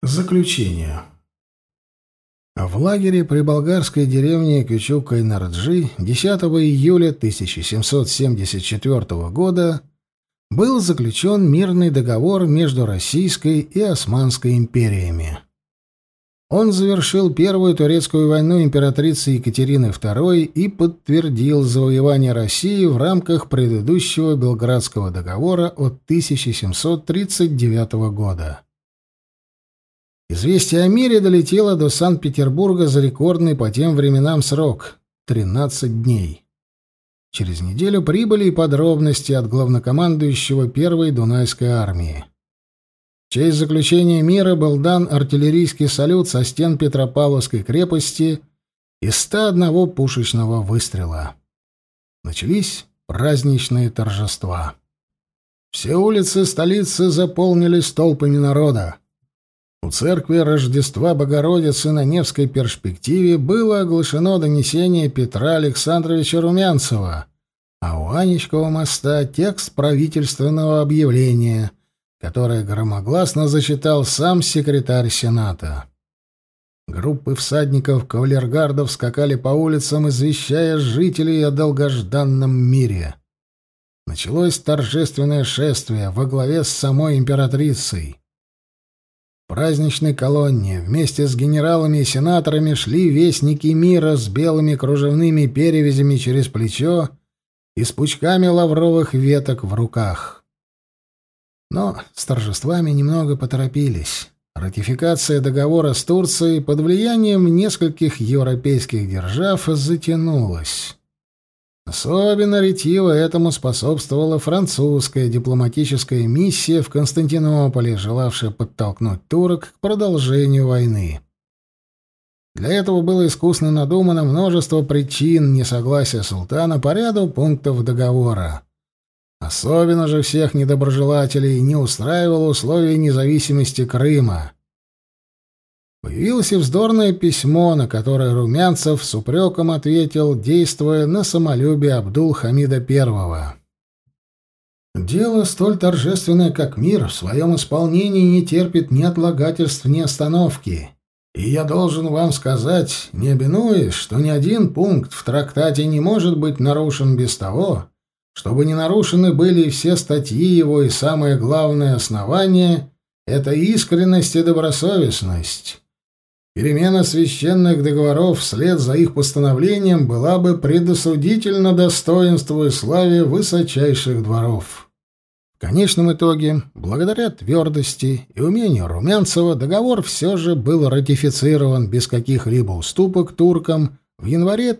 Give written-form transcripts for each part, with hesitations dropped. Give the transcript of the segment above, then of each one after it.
Заключение. В лагере при болгарской деревне Кючук-Кайнарджи 10 июля 1774 года был заключен мирный договор между Российской и Османской империями. Он завершил Первую турецкую войну императрицы Екатерины II и подтвердил завоевание России в рамках предыдущего Белградского договора от 1739 года. Известие о мире долетело до Санкт-Петербурга за рекордный по тем временам срок — 13 дней. Через неделю прибыли и подробности от главнокомандующего Первой Дунайской армии. В честь заключения мира был дан артиллерийский салют со стен Петропавловской крепости из 101 пушечного выстрела. Начались праздничные торжества. Все улицы столицы заполнились толпами народа. У церкви Рождества Богородицы на Невской перспективе было оглашено донесение Петра Александровича Румянцева, а у Анечкова моста текст правительственного объявления, которое громогласно зачитал сам секретарь Сената. Группы всадников-кавалергардов скакали по улицам, извещая жителей о долгожданном мире. Началось торжественное шествие во главе с самой императрицей. В праздничной колонне вместе с генералами и сенаторами шли вестники мира с белыми кружевными перевязями через плечо и с пучками лавровых веток в руках. Но с торжествами немного поторопились. Ратификация договора с Турцией под влиянием нескольких европейских держав затянулась. Особенно ретиво этому способствовала французская дипломатическая миссия в Константинополе, желавшая подтолкнуть турок к продолжению войны. Для этого было искусно надумано множество причин несогласия султана по ряду пунктов договора. Особенно же всех недоброжелателей не устраивало условие независимости Крыма. Появилось и вздорное письмо, на которое Румянцев с упреком ответил, действуя на самолюбие Абдул-Хамида I. «Дело столь торжественное, как мир, в своем исполнении не терпит ни отлагательств, ни остановки. И я должен вам сказать, не обинуясь, что ни один пункт в трактате не может быть нарушен без того, чтобы не нарушены были все статьи его, и самое главное основание — это искренность и добросовестность. Перемена священных договоров вслед за их постановлением была бы предосудительна достоинству и славе высочайших дворов». В конечном итоге, благодаря твердости и умению Румянцева, договор все же был ратифицирован без каких-либо уступок туркам в январе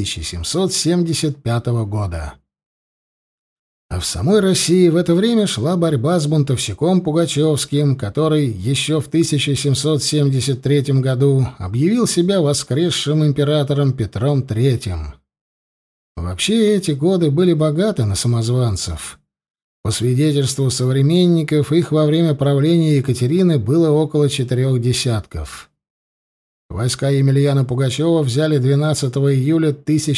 1775 года. А в самой России в это время шла борьба с бунтовщиком Пугачевским, который еще в 1773 году объявил себя воскресшим императором Петром III. Вообще эти годы были богаты на самозванцев. По свидетельству современников, их во время правления Екатерины было около 4 десятков. Войска Емельяна Пугачева взяли 12 июля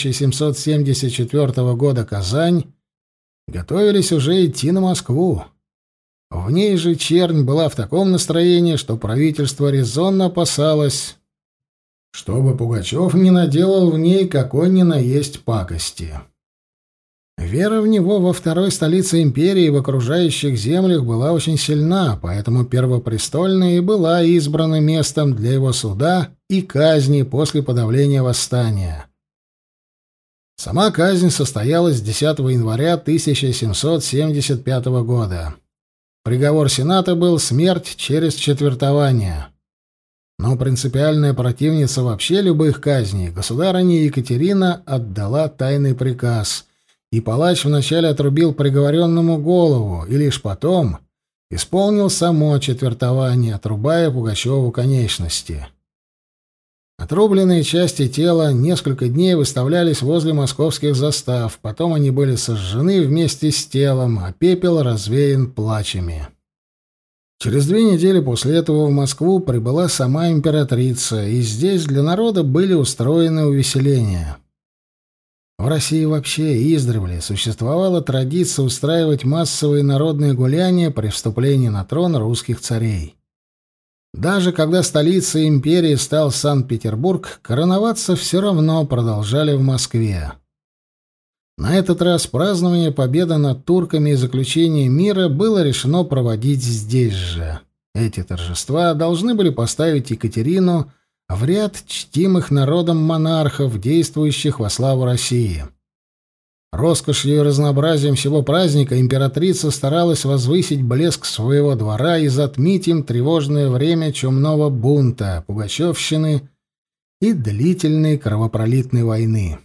1774 года Казань, готовились уже идти на Москву. В ней же чернь была в таком настроении, что правительство резонно опасалось, чтобы Пугачев не наделал в ней какой ни на есть пакости. Вера в него во второй столице империи в окружающих землях была очень сильна, поэтому Первопрестольная и была избрана местом для его суда и казни после подавления восстания. Сама казнь состоялась 10 января 1775 года. Приговор Сената был смерть через четвертование. Но принципиальная противница вообще любых казней, государыня Екатерина, отдала тайный приказ, и палач вначале отрубил приговоренному голову, и лишь потом исполнил само четвертование, отрубая Пугачеву конечности. Отрубленные части тела несколько дней выставлялись возле московских застав, потом они были сожжены вместе с телом, а пепел развеян плачами. Через 2 недели после этого в Москву прибыла сама императрица, и здесь для народа были устроены увеселения. В России вообще издревле существовала традиция устраивать массовые народные гуляния при вступлении на трон русских царей. Даже когда столицей империи стал Санкт-Петербург, короноваться все равно продолжали в Москве. На этот раз празднование победы над турками и заключение мира было решено проводить здесь же. Эти торжества должны были поставить Екатерину в ряд чтимых народом монархов, действующих во славу России. Роскошью и разнообразием всего праздника императрица старалась возвысить блеск своего двора и затмить им тревожное время чумного бунта, пугачевщины и длительной кровопролитной войны.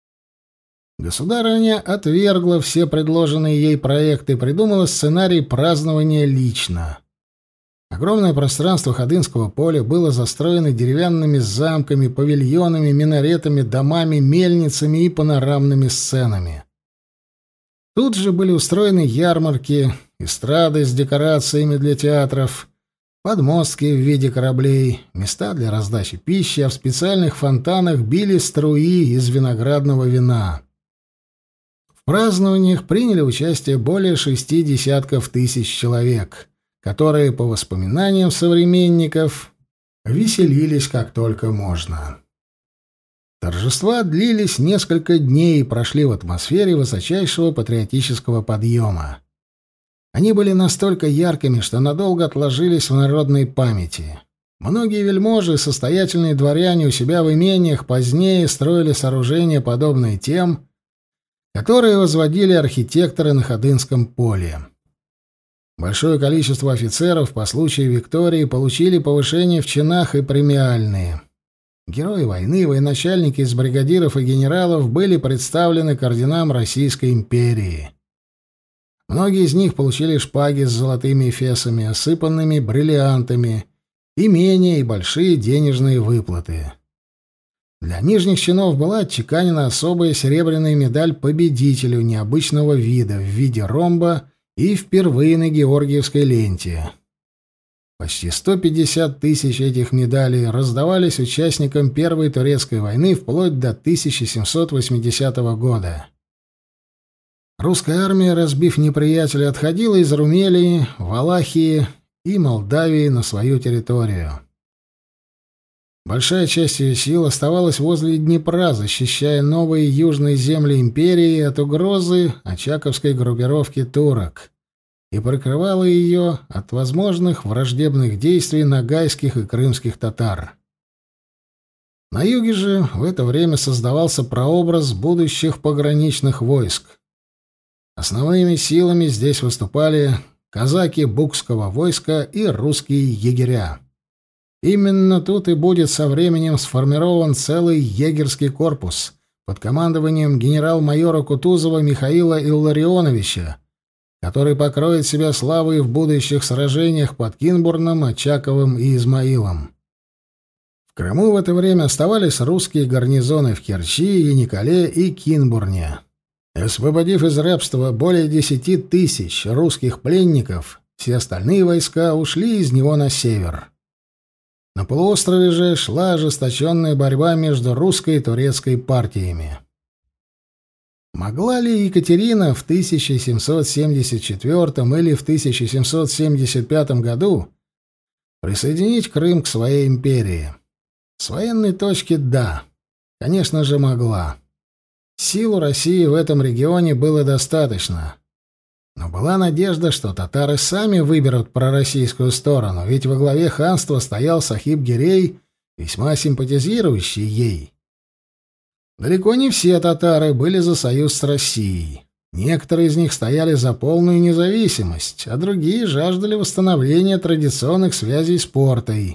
Государыня отвергла все предложенные ей проекты и придумала сценарий празднования лично. Огромное пространство Ходынского поля было застроено деревянными замками, павильонами, минаретами, домами, мельницами и панорамными сценами. Тут же были устроены ярмарки, эстрады с декорациями для театров, подмостки в виде кораблей, места для раздачи пищи, а в специальных фонтанах били струи из виноградного вина. В празднованиях приняли участие более 60 тысяч человек, которые, по воспоминаниям современников, веселились как только можно. Торжества длились несколько дней и прошли в атмосфере высочайшего патриотического подъема. Они были настолько яркими, что надолго отложились в народной памяти. Многие вельможи и состоятельные дворяне у себя в имениях позднее строили сооружения, подобные тем, которые возводили архитекторы на Ходынском поле. Большое количество офицеров по случаю Виктории получили повышение в чинах и премиальные. Герои войны, военачальники из бригадиров и генералов были представлены к орденам Российской империи. Многие из них получили шпаги с золотыми эфесами, осыпанными бриллиантами, имения и большие денежные выплаты. Для нижних чинов была отчеканена особая серебряная медаль победителю необычного вида в виде ромба и впервые на Георгиевской ленте. Почти 150 тысяч этих медалей раздавались участникам Первой Турецкой войны вплоть до 1780 года. Русская армия, разбив неприятеля, отходила из Румелии, Валахии и Молдавии на свою территорию. Большая часть ее сил оставалась возле Днепра, защищая новые южные земли империи от угрозы очаковской группировки турок, и прикрывала ее от возможных враждебных действий ногайских и крымских татар. На юге же в это время создавался прообраз будущих пограничных войск. Основными силами здесь выступали казаки Букского войска и русские егеря. Именно тут и будет со временем сформирован целый егерский корпус под командованием генерал-майора Кутузова Михаила Илларионовича, который покроет себя славой в будущих сражениях под Кинбурном, Очаковым и Измаилом. В Крыму в это время оставались русские гарнизоны в Керчи, Яниколе и Кинбурне. Освободив из рабства более 10 тысяч русских пленников, все остальные войска ушли из него на север. На полуострове же шла ожесточенная борьба между русской и турецкой партиями. Могла ли Екатерина в 1774 или в 1775 году присоединить Крым к своей империи? С военной точки — да, конечно же, могла. Сил у России в этом регионе было достаточно. Но была надежда, что татары сами выберут пророссийскую сторону, ведь во главе ханства стоял Сахиб-Гирей, весьма симпатизирующий ей. Далеко не все татары были за союз с Россией. Некоторые из них стояли за полную независимость, а другие жаждали восстановления традиционных связей с Портой.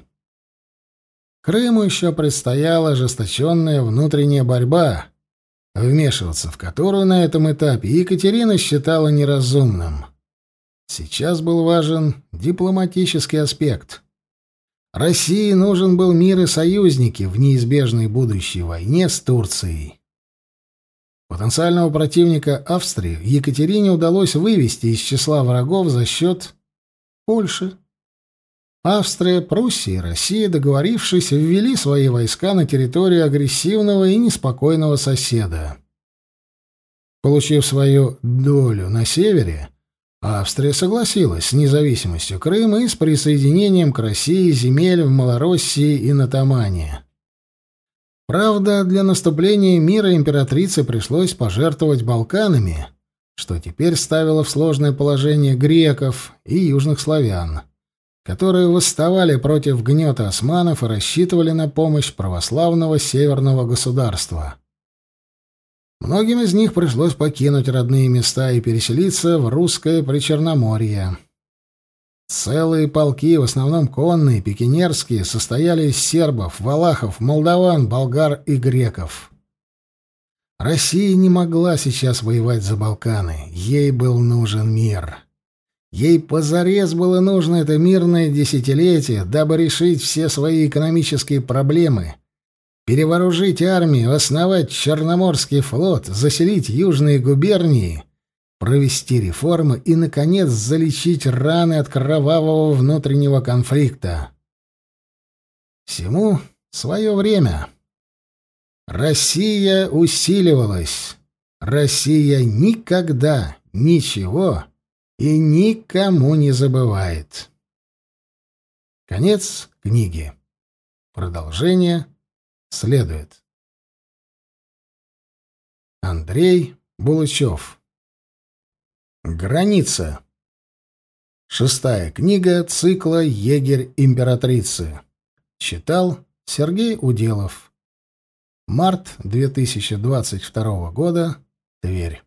Крыму еще предстояла ожесточенная внутренняя борьба, вмешиваться в которую на этом этапе Екатерина считала неразумным. Сейчас был важен дипломатический аспект. России нужен был мир и союзники в неизбежной будущей войне с Турцией. Потенциального противника Австрии Екатерине удалось вывести из числа врагов за счет Польши. Австрия, Пруссия и Россия, договорившись, ввели свои войска на территорию агрессивного и неспокойного соседа. Получив свою долю на севере, Австрия согласилась с независимостью Крыма и с присоединением к России земель в Малороссии и на Тамане. Правда, для наступления мира императрице пришлось пожертвовать Балканами, что теперь ставило в сложное положение греков и южных славян, которые восставали против гнета османов и рассчитывали на помощь православного северного государства. Многим из них пришлось покинуть родные места и переселиться в русское Причерноморье. Целые полки, в основном конные, пикинерские, состояли из сербов, валахов, молдаван, болгар и греков. Россия не могла сейчас воевать за Балканы, ей был нужен мир. Ей позарез было нужно это мирное десятилетие, дабы решить все свои экономические проблемы, перевооружить армию, основать Черноморский флот, заселить южные губернии, провести реформы и, наконец, залечить раны от кровавого внутреннего конфликта. Всему свое время. Россия усиливалась. Россия никогда ничего и никому не забывает. Конец книги. Продолжение следует. Андрей Булычев. Граница. 6-я книга цикла «Егерь императрицы». Читал Сергей Уделов. Март 2022 года. Тверь.